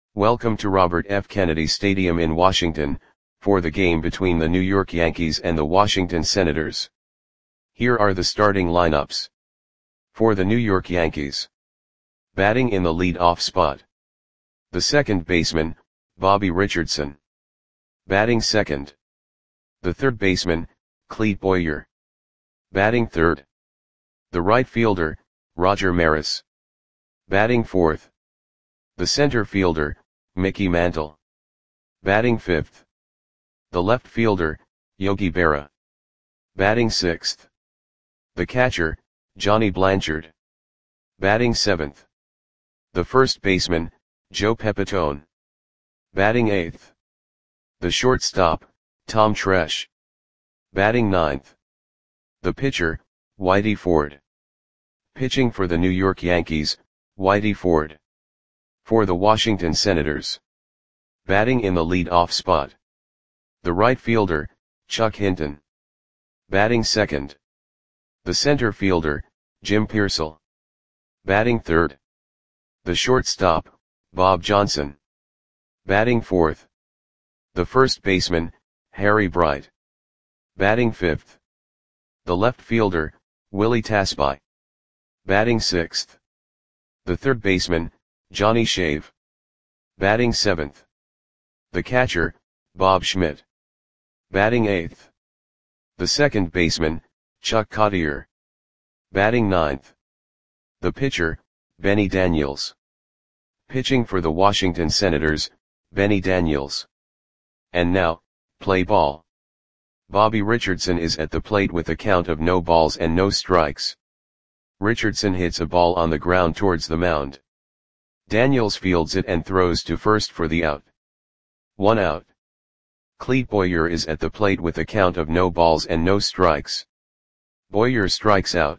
Welcome to Robert F. Kennedy Stadium in Washington, for the game between the New York Yankees and the Washington Senators. Here are the starting lineups. For the New York Yankees. Batting in the lead-off spot. The second baseman, Bobby Richardson. Batting second. The third baseman, Clete Boyer. Batting third. The right fielder, Roger Maris. Batting fourth. The center fielder, Mickey Mantle. Batting fifth. The left fielder, Yogi Berra. Batting sixth. The catcher, Johnny Blanchard. Batting seventh. The first baseman, Joe Pepitone. Batting eighth. The shortstop, Tom Tresh. Batting ninth. The pitcher, Whitey Ford. Pitching for the New York Yankees, Whitey Ford. For the Washington Senators. Batting in the lead-off spot. The right fielder, Chuck Hinton. Batting second. The center fielder, Jim Piersall. Batting third. The shortstop, Bob Johnson. Batting fourth. The first baseman, Harry Bright. Batting fifth. The left fielder, Willie Tasby. Batting sixth. The third baseman, Johnny Shave. Batting seventh. The catcher, Bob Schmidt. Batting eighth. The second baseman, Chuck Cottier. Batting ninth. The pitcher, Benny Daniels. Pitching for the Washington Senators, Benny Daniels. And now, play ball. Bobby Richardson is at the plate with a count of no balls and no strikes. Richardson hits a ball on the ground towards the mound. Daniels fields it and throws to first for the out. 1 out. Clete Boyer is at the plate with a count of no balls and no strikes. Boyer strikes out.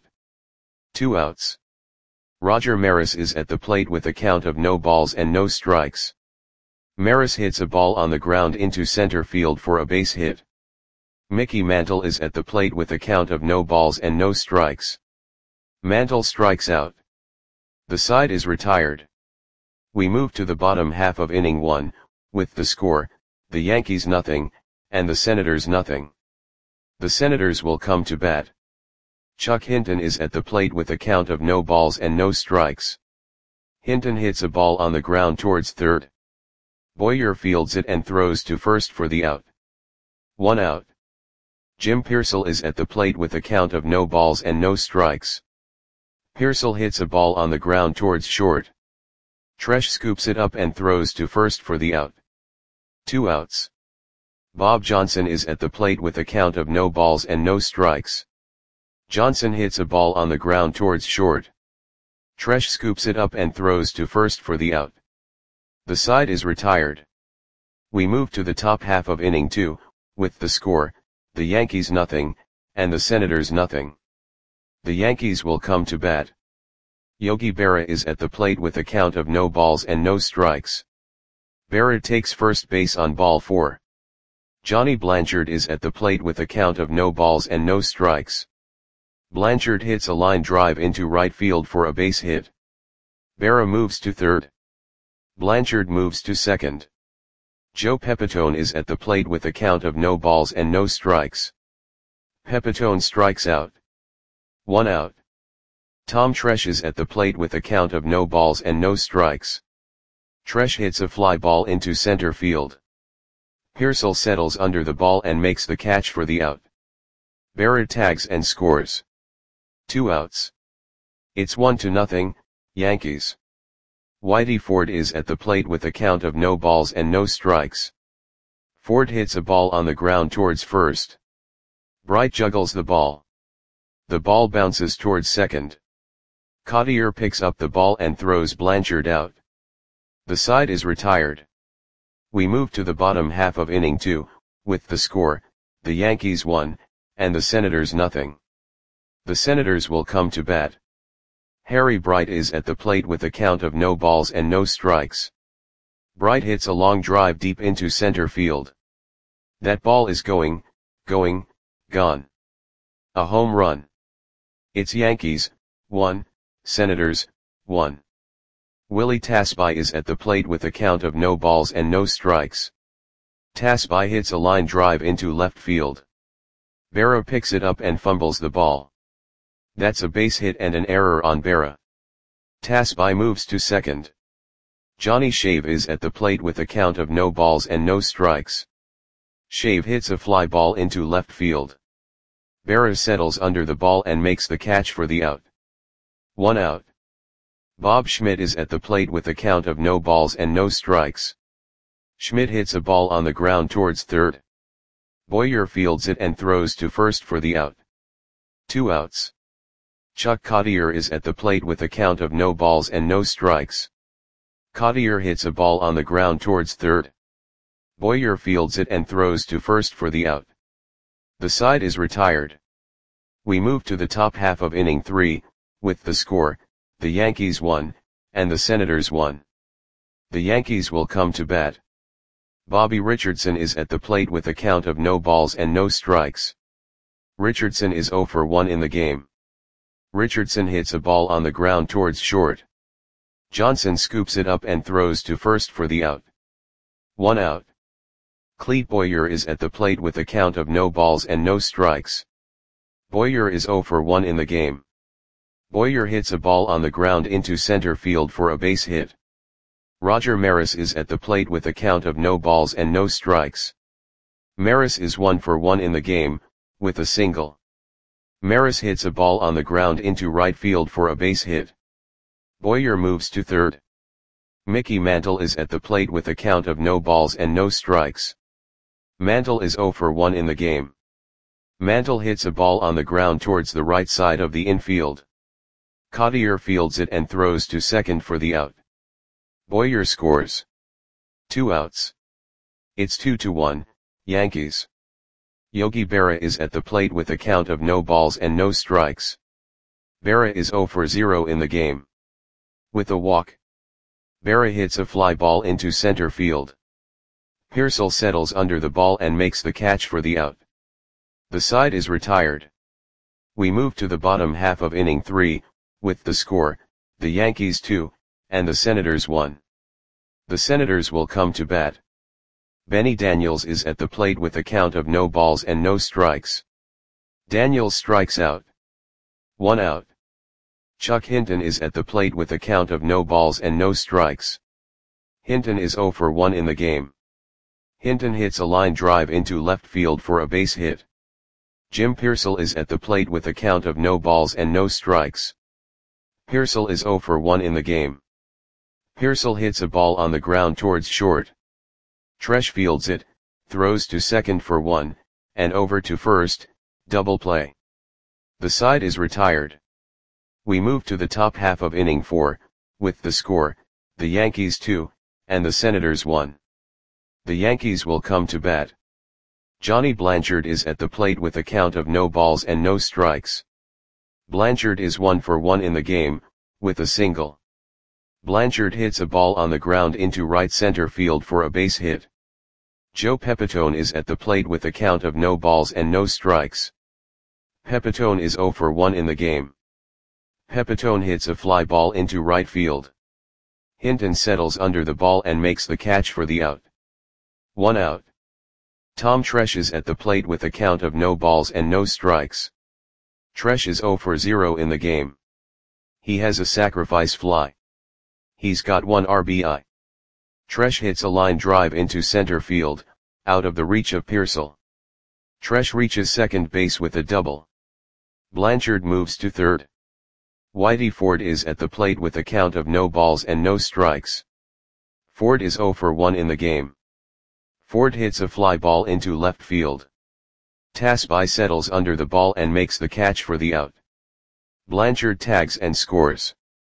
2 outs. Roger Maris is at the plate with a count of no balls and no strikes. Maris hits a ball on the ground into center field for a base hit. Mickey Mantle is at the plate with a count of no balls and no strikes. Mantle strikes out. The side is retired. We move to the bottom half of inning 1, with the score, the Yankees nothing, and the Senators nothing. The Senators will come to bat. Chuck Hinton is at the plate with a count of no balls and no strikes. Hinton hits a ball on the ground towards third. Boyer fields it and throws to first for the out. 1 out. Jim Piersall is at the plate with a count of no balls and no strikes. Piersall hits a ball on the ground towards short. Tresh scoops it up and throws to first for the out. 2 outs. Bob Johnson is at the plate with a count of no balls and no strikes. Johnson hits a ball on the ground towards short. Tresh scoops it up and throws to first for the out. The side is retired. We move to the top half of inning 2, with the score, the Yankees nothing, and the Senators nothing. The Yankees will come to bat. Yogi Berra is at the plate with a count of no balls and no strikes. Berra takes first base on ball 4. Johnny Blanchard is at the plate with a count of no balls and no strikes. Blanchard hits a line drive into right field for a base hit. Berra moves to third. Blanchard moves to second. Joe Pepitone is at the plate with a count of no balls and no strikes. Pepitone strikes out. 1 out. Tom Tresh is at the plate with a count of no balls and no strikes. Tresh hits a fly ball into center field. Piersall settles under the ball and makes the catch for the out. Berra tags and scores. 2 outs. It's 1-0, Yankees. Whitey Ford is at the plate with a count of no balls and no strikes. Ford hits a ball on the ground towards first. Bright juggles the ball. The ball bounces towards second. Cottier picks up the ball and throws Blanchard out. The side is retired. We move to the bottom half of inning 2, with the score, the Yankees 1, and the Senators nothing. The Senators will come to bat. Harry Bright is at the plate with a count of no balls and no strikes. Bright hits a long drive deep into center field. That ball is gone. A home run. It's Yankees, 1, Senators, 1. Willie Tasby is at the plate with a count of no balls and no strikes. Tasby hits a line drive into left field. Berra picks it up and fumbles the ball. That's a base hit and an error on Berra. Tasby moves to second. Johnny Shave is at the plate with a count of no balls and no strikes. Shave hits a fly ball into left field. Berra settles under the ball and makes the catch for the out. 1 out. Bob Schmidt is at the plate with a count of no balls and no strikes. Schmidt hits a ball on the ground towards third. Boyer fields it and throws to first for the out. 2 outs. Chuck Cottier is at the plate with a count of no balls and no strikes. Cottier hits a ball on the ground towards third. Boyer fields it and throws to first for the out. The side is retired. We move to the top half of inning 3, with the score, the Yankees won, and the Senators won. The Yankees will come to bat. Bobby Richardson is at the plate with a count of no balls and no strikes. Richardson is 0 for 1 in the game. Richardson hits a ball on the ground towards short. Johnson scoops it up and throws to first for the out. 1 out. Clete Boyer is at the plate with a count of no balls and no strikes. Boyer is 0 for 1 in the game. Boyer hits a ball on the ground into center field for a base hit. Roger Maris is at the plate with a count of no balls and no strikes. Maris is 1 for 1 in the game, with a single. Maris hits a ball on the ground into right field for a base hit. Boyer moves to third. Mickey Mantle is at the plate with a count of no balls and no strikes. Mantle is 0 for 1 in the game. Mantle hits a ball on the ground towards the right side of the infield. Cottier fields it and throws to second for the out. Boyer scores. 2 outs. It's 2-1, Yankees. Yogi Berra is at the plate with a count of no balls and no strikes. Berra is 0 for 0 in the game. With a walk. Berra hits a fly ball into center field. Pearsall settles under the ball and makes the catch for the out. The side is retired. We move to the bottom half of inning 3, with the score, the Yankees 2, and the Senators 1. The Senators will come to bat. Benny Daniels is at the plate with a count of no balls and no strikes. Daniels strikes out. 1 out. Chuck Hinton is at the plate with a count of no balls and no strikes. Hinton is 0 for 1 in the game. Hinton hits a line drive into left field for a base hit. Jim Pearsall is at the plate with a count of no balls and no strikes. Pearsall is 0 for 1 in the game. Pearsall hits a ball on the ground towards short. Tresh fields it, throws to second for 1, and over to first, double play. The side is retired. We move to the top half of inning 4, with the score, the Yankees 2, and the Senators 1. The Yankees will come to bat. Johnny Blanchard is at the plate with a count of no balls and no strikes. Blanchard is 1 for 1 in the game, with a single. Blanchard hits a ball on the ground into right center field for a base hit. Joe Pepitone is at the plate with a count of no balls and no strikes. Pepitone is 0 for 1 in the game. Pepitone hits a fly ball into right field. Hinton settles under the ball and makes the catch for the out. 1 out. Tom Tresh is at the plate with a count of no balls and no strikes. Tresh is 0 for 0 in the game. He has a sacrifice fly. He's got 1 RBI. Tresh hits a line drive into center field, out of the reach of Pearsall. Tresh reaches second base with a double. Blanchard moves to third. Whitey Ford is at the plate with a count of no balls and no strikes. Ford is 0 for 1 in the game. Ford hits a fly ball into left field. Tasby settles under the ball and makes the catch for the out. Blanchard tags and scores.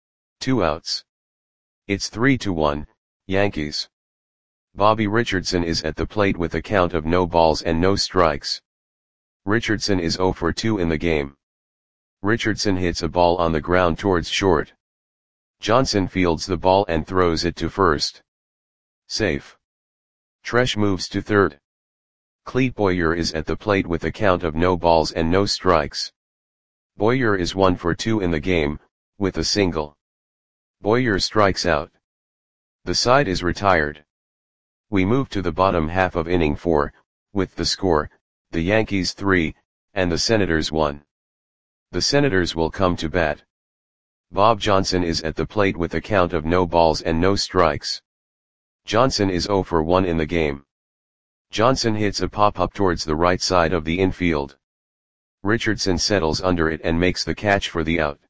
2 outs. It's 3-1, Yankees. Bobby Richardson is at the plate with a count of no balls and no strikes. Richardson is 0 for 2 in the game. Richardson hits a ball on the ground towards short. Johnson fields the ball and throws it to first. Safe. Tresh moves to third. Clete Boyer is at the plate with a count of no balls and no strikes. Boyer is 1 for 2 in the game, with a single. Boyer strikes out. The side is retired. We move to the bottom half of inning 4, with the score, the Yankees 3, and the Senators 1. The Senators will come to bat. Bob Johnson is at the plate with a count of no balls and no strikes. Johnson is 0 for 1 in the game. Johnson hits a pop-up towards the right side of the infield. Richardson settles under it and makes the catch for the out.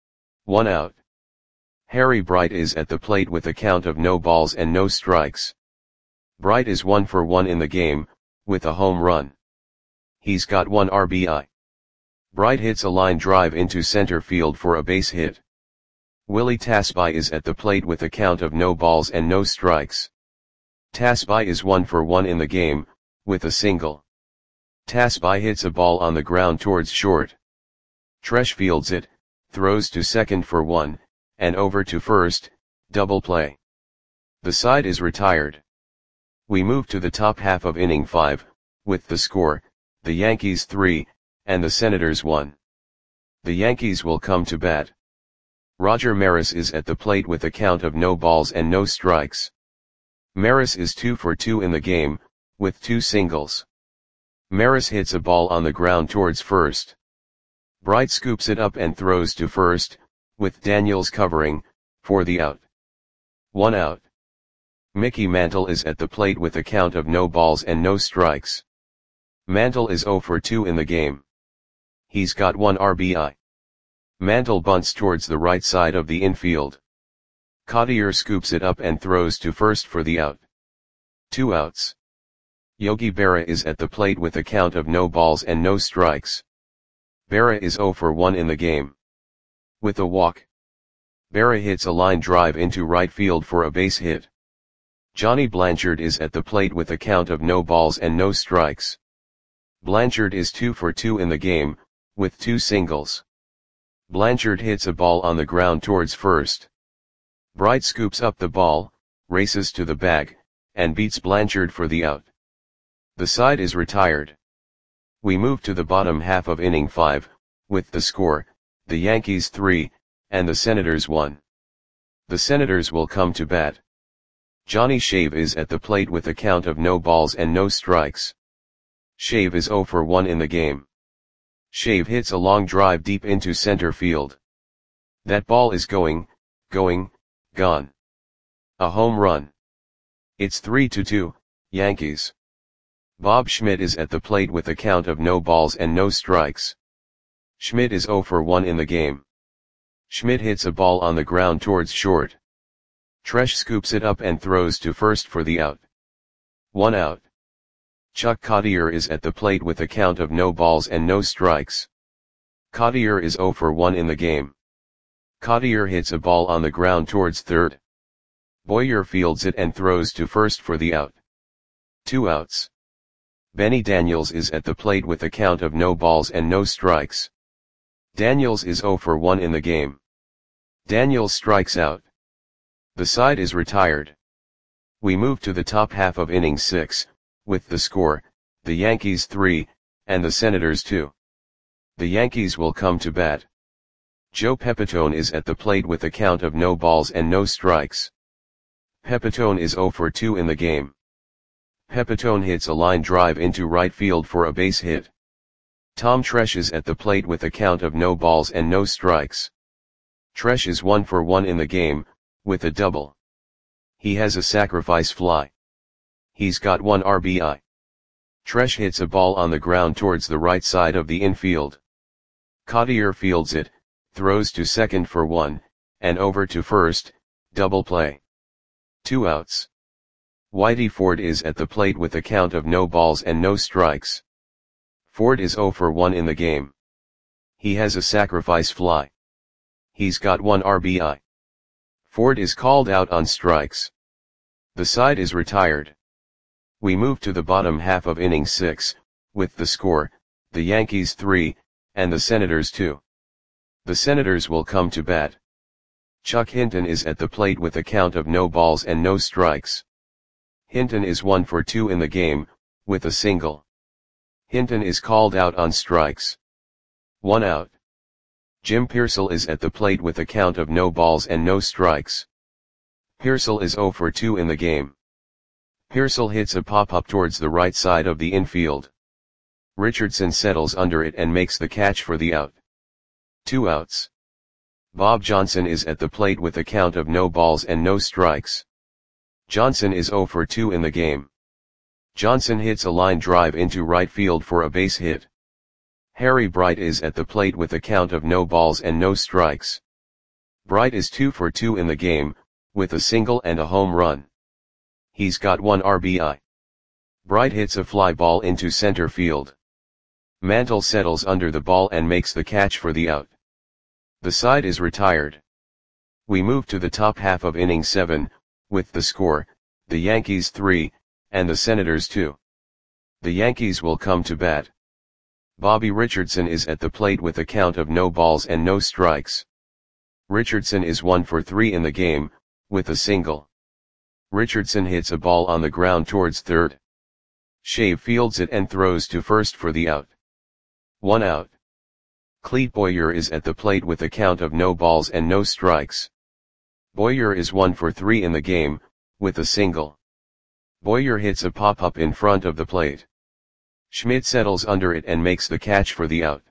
1 out. Harry Bright is at the plate with a count of no balls and no strikes. Bright is 1 for 1 in the game, with a home run. He's got 1 RBI. Bright hits a line drive into center field for a base hit. Willie Tasby is at the plate with a count of no balls and no strikes. Tasby is 1 for 1 in the game, with a single. Tasby hits a ball on the ground towards short. Tresh fields it, throws to second for 1, and over to first, double play. The side is retired. We move to the top half of inning 5, with the score, the Yankees 3, and the Senators 1. The Yankees will come to bat. Roger Maris is at the plate with a count of no balls and no strikes. Maris is 2 for 2 in the game, with 2 singles. Maris hits a ball on the ground towards first. Bright scoops it up and throws to first, with Daniels covering, for the out. 1 out. Mickey Mantle is at the plate with a count of no balls and no strikes. Mantle is 0 for 2 in the game. He's got 1 RBI. Mantle bunts towards the right side of the infield. Cottier scoops it up and throws to first for the out. 2 outs. Yogi Berra is at the plate with a count of no balls and no strikes. Berra is 0 for 1 in the game. With a walk. Berra hits a line drive into right field for a base hit. Johnny Blanchard is at the plate with a count of no balls and no strikes. Blanchard is 2 for 2 in the game, with 2 singles. Blanchard hits a ball on the ground towards first. Bright scoops up the ball, races to the bag, and beats Blanchard for the out. The side is retired. We move to the bottom half of inning 5, with the score, the Yankees 3, and the Senators 1. The Senators will come to bat. Johnny Shave is at the plate with a count of no balls and no strikes. Shave is 0 for 1 in the game. Shave hits a long drive deep into center field. That ball is gone. A home run. It's 3-2, Yankees. Bob Schmidt is at the plate with a count of no balls and no strikes. Schmidt is 0 for 1 in the game. Schmidt hits a ball on the ground towards short. Tresh scoops it up and throws to first for the out. 1 out. Chuck Cottier is at the plate with a count of no balls and no strikes. Cottier is 0 for 1 in the game. Cottier hits a ball on the ground towards third. Boyer fields it and throws to first for the out. 2 outs. Benny Daniels is at the plate with a count of no balls and no strikes. Daniels is 0 for 1 in the game. Daniels strikes out. The side is retired. We move to the top half of inning 6, with the score, the Yankees 3, and the Senators 2. The Yankees will come to bat. Joe Pepitone is at the plate with a count of no balls and no strikes. Pepitone is 0 for 2 in the game. Pepitone hits a line drive into right field for a base hit. Tom Tresh is at the plate with a count of no balls and no strikes. Tresh is 1 for 1 in the game, with a double. He has a sacrifice fly. He's got 1 RBI. Tresh hits a ball on the ground towards the right side of the infield. Cottier fields it, throws to second for 1, and over to first, double play. 2 outs. Whitey Ford is at the plate with a count of no balls and no strikes. Ford is 0 for 1 in the game. He has a sacrifice fly. He's got 1 RBI. Ford is called out on strikes. The side is retired. We move to the bottom half of inning 6, with the score, the Yankees 3, and the Senators 2. The Senators will come to bat. Chuck Hinton is at the plate with a count of no balls and no strikes. Hinton is 1 for 2 in the game, with a single. Hinton is called out on strikes. 1 out. Jim Pearsall is at the plate with a count of no balls and no strikes. Pearsall is 0 for 2 in the game. Pearsall hits a pop-up towards the right side of the infield. Richardson settles under it and makes the catch for the out. 2 outs. Bob Johnson is at the plate with a count of no balls and no strikes. Johnson is 0 for 2 in the game. Johnson hits a line drive into right field for a base hit. Harry Bright is at the plate with a count of no balls and no strikes. Bright is 2 for 2 in the game, with a single and a home run. He's got 1 RBI. Bright hits a fly ball into center field. Mantle settles under the ball and makes the catch for the out. The side is retired. We move to the top half of inning 7, with the score, the Yankees 3, and the Senators 2. The Yankees will come to bat. Bobby Richardson is at the plate with a count of no balls and no strikes. Richardson is 1 for 3 in the game, with a single. Richardson hits a ball on the ground towards third. Shave fields it and throws to first for the out. 1 out. Clete Boyer is at the plate with a count of no balls and no strikes. Boyer is 1 for 3 in the game, with a single. Boyer hits a pop-up in front of the plate. Schmidt settles under it and makes the catch for the out.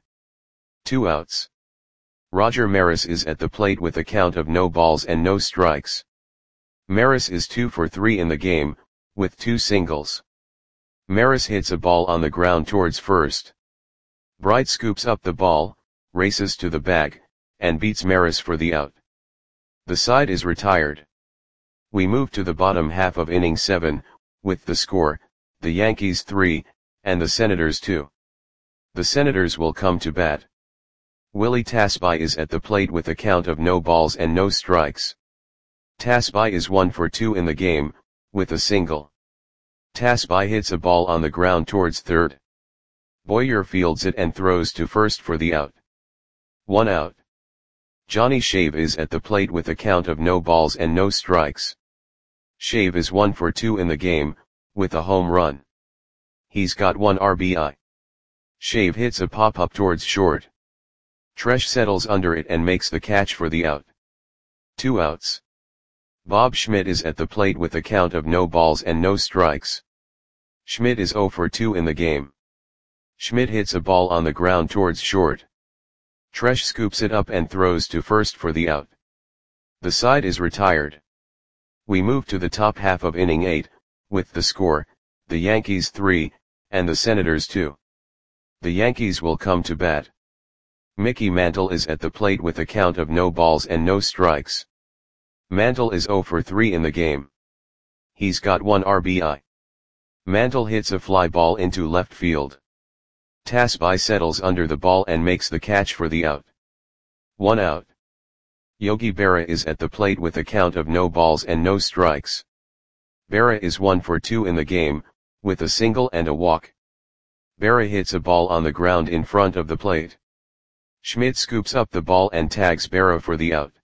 2 outs. Roger Maris is at the plate with a count of no balls and no strikes. Maris is 2 for 3 in the game, with 2 singles. Maris hits a ball on the ground towards first. Bright scoops up the ball, races to the bag, and beats Maris for the out. The side is retired. We move to the bottom half of inning 7, with the score, the Yankees 3, and the Senators 2. The Senators will come to bat. Willie Tasby is at the plate with a count of no balls and no strikes. Tasby is 1 for 2 in the game, with a single. Tasby hits a ball on the ground towards third. Boyer fields it and throws to first for the out. 1 out. Johnny Shave is at the plate with a count of no balls and no strikes. Shave is 1 for 2 in the game, with a home run. He's got 1 RBI. Shave hits a pop-up towards short. Tresh settles under it and makes the catch for the out. 2 outs. Bob Schmidt is at the plate with a count of no balls and no strikes. Schmidt is 0 for 2 in the game. Schmidt hits a ball on the ground towards short. Tresh scoops it up and throws to first for the out. The side is retired. We move to the top half of inning 8, with the score, the Yankees 3, and the Senators 2. The Yankees will come to bat. Mickey Mantle is at the plate with a count of no balls and no strikes. Mantle is 0 for 3 in the game. He's got 1 RBI. Mantle hits a fly ball into left field. Tasby settles under the ball and makes the catch for the out. 1 out. Yogi Berra is at the plate with a count of no balls and no strikes. Berra is 1 for 2 in the game, with a single and a walk. Berra hits a ball on the ground in front of the plate. Schmidt scoops up the ball and tags Berra for the out.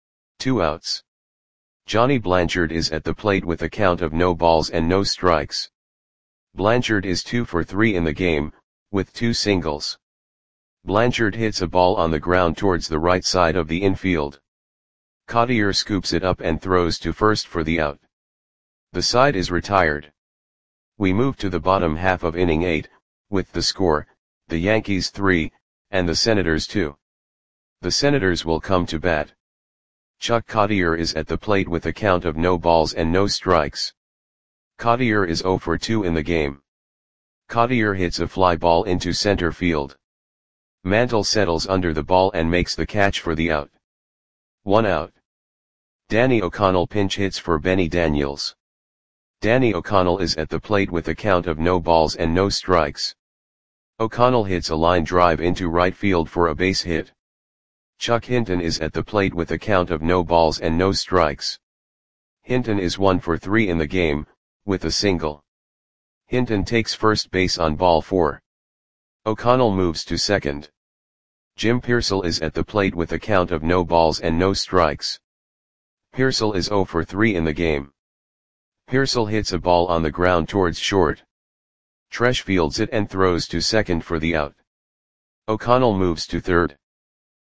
2 outs. Johnny Blanchard is at the plate with a count of no balls and no strikes. Blanchard is 2 for 3 in the game, with 2 singles. Blanchard hits a ball on the ground towards the right side of the infield. Cottier scoops it up and throws to first for the out. The side is retired. We move to the bottom half of inning 8, with the score, the Yankees 3, and the Senators 2. The Senators will come to bat. Chuck Cottier is at the plate with a count of no balls and no strikes. Cottier is 0 for 2 in the game. Cottier hits a fly ball into center field. Mantle settles under the ball and makes the catch for the out. 1 out. Danny O'Connell pinch hits for Benny Daniels. Danny O'Connell is at the plate with a count of no balls and no strikes. O'Connell hits a line drive into right field for a base hit. Chuck Hinton is at the plate with a count of no balls and no strikes. Hinton is 1 for 3 in the game, with a single. Hinton takes first base on ball 4. O'Connell moves to second. Jim Pearsall is at the plate with a count of no balls and no strikes. Pearsall is 0 for 3 in the game. Pearsall hits a ball on the ground towards short. Tresh fields it and throws to second for the out. O'Connell moves to third.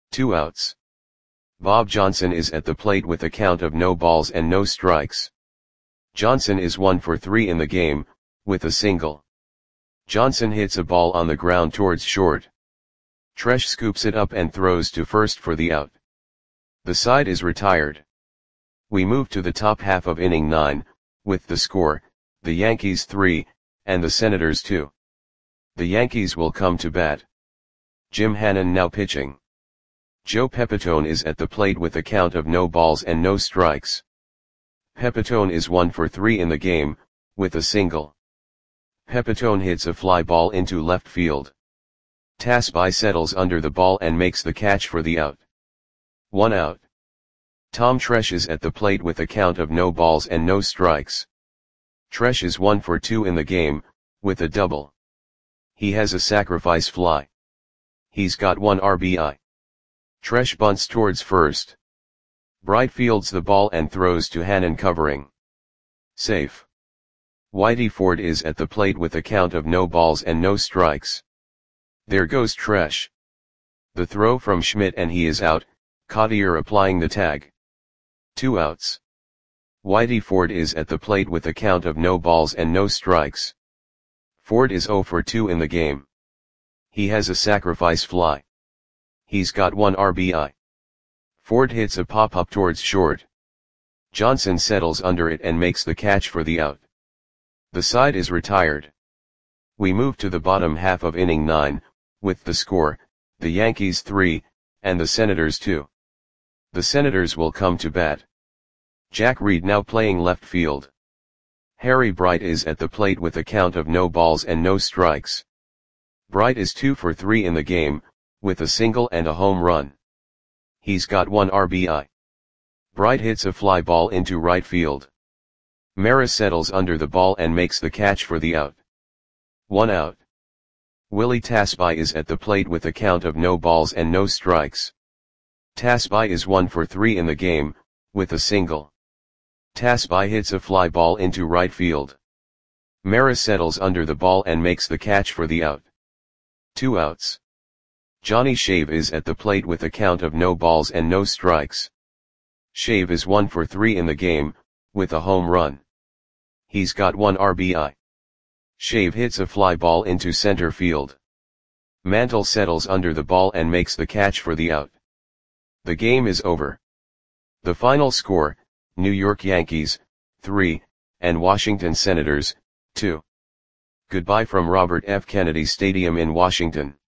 2 outs. Bob Johnson is at the plate with a count of no balls and no strikes. Johnson is 1 for 3 in the game, with a single. Johnson hits a ball on the ground towards short. Tresh scoops it up and throws to first for the out. The side is retired. We move to the top half of inning 9, with the score, the Yankees 3, and the Senators 2. The Yankees will come to bat. Jim Hannon now pitching. Joe Pepitone is at the plate with a count of no balls and no strikes. Pepitone is 1 for 3 in the game, with a single. Pepitone hits a fly ball into left field. Tasby settles under the ball and makes the catch for the out. 1 out. Tom Tresh is at the plate with a count of no balls and no strikes. Tresh is 1 for 2 in the game, with a double. He has a sacrifice fly. He's got 1 RBI. Tresh bunts towards first. Bright fields the ball and throws to Hannon covering. Safe. Whitey Ford is at the plate with a count of no balls and no strikes. There goes Tresh. The throw from Schmidt and he is out, Cottier applying the tag. 2 outs. Whitey Ford is at the plate with a count of no balls and no strikes. Ford is 0 for 2 in the game. He has a sacrifice fly. He's got 1 RBI. Ford hits a pop-up towards short. Johnson settles under it and makes the catch for the out. The side is retired. We move to the bottom half of inning 9, with the score, the Yankees 3, and the Senators 2. The Senators will come to bat. Jack Reed now playing left field. Harry Bright is at the plate with a count of no balls and no strikes. Bright is 2 for 3 in the game, with a single and a home run. He's got 1 RBI. Bright hits a fly ball into right field. Maris settles under the ball and makes the catch for the out. 1 out. Willie Tasby is at the plate with a count of no balls and no strikes. Tasby is 1 for 3 in the game, with a single. Tasby hits a fly ball into right field. Maris settles under the ball and makes the catch for the out. 2 outs. Johnny Shave is at the plate with a count of no balls and no strikes. Shave is 1 for 3 in the game, with a home run. He's got 1 RBI. Shave hits a fly ball into center field. Mantle settles under the ball and makes the catch for the out. The game is over. The final score, New York Yankees, 3, and Washington Senators, 2. Goodbye from Robert F. Kennedy Stadium in Washington.